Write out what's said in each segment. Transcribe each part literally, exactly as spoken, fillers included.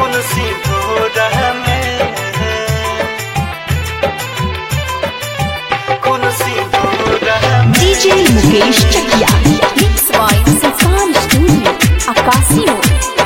कुनसी भोरा में कुनसी भोरा में DJ Mukesh Chakiya mix by Sultan studio आकाशियो।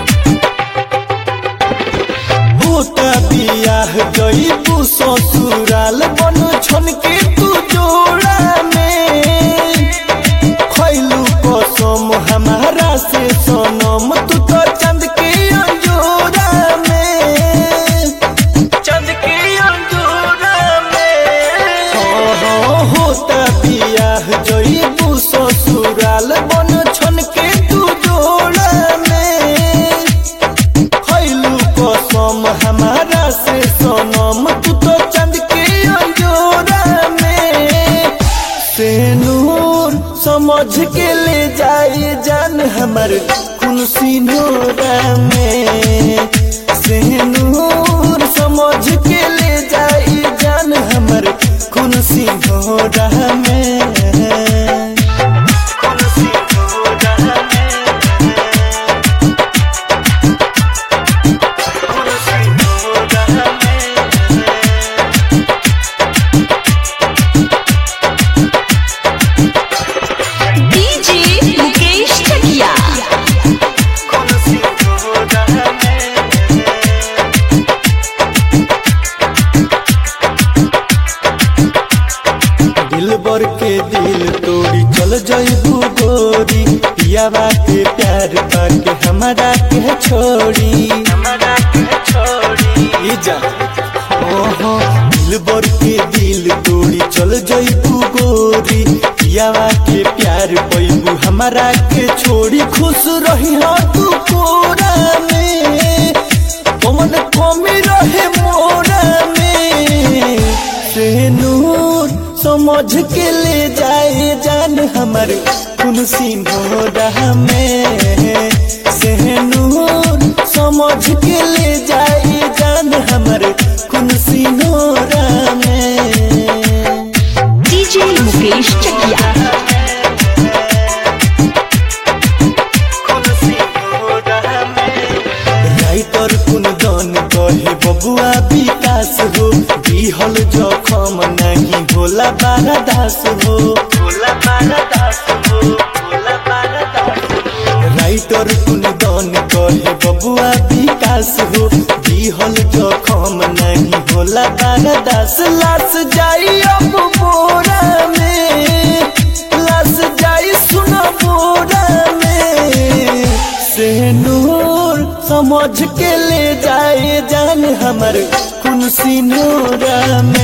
होता बियाह गईबू ससुराल बन छन के तू जोड़ा में खैलू कसम हमारा से सनम तू तो चंद के अंजोरा में चंद के अंजोरा में हो हो होता बियाह गईबू ससुराल बन छन के तू जोड़ा में खैलू कसम हमारा से सनम तू तो चंद के अंजोरा में से नूर समझ के ले जाए जान हमर कुनसी नोरा में से नूर समझ के ले जाए जान हमर कुनसी नोरा में कुनसी नोरा में कुनसी नोरा में डीजे मुकेश चकिया कुनसी नोरा में दिल बर के दिल तोड़ी चल जइबू गोरी पियावा के प्यार पाके हमारा के छोड़ी हमारा के छोड़ी ई जा हो हो दिल बर के दिल तोड़ी चल जइबू गोरी पियावा के प्यार पैबू हमारा के छोड़ी खुश रही हो तू कोरा में कमन कमी रहे मोरा में से नूर समझ के ले जाए जान हमर कुनसी नोरा में से नूर समझ के ले जाए जान हमर कुनसी नोरा में डीजे मुकेश चकिया कुनसी नोरा में राइटर कुंदन कहे बबुआ विकास हो दिहल जखम नहीं होला बारदास हो होला बारदास हो होला बारदास राइटर कुंदन कहे बबुआ विकास हो दिहल जखम नहीं होला बारदास लाश जाई अब बोरा में लाश जाई सुना बोरा में से नूर समझ के ले जाए जान हमर कुनसी नोरा में।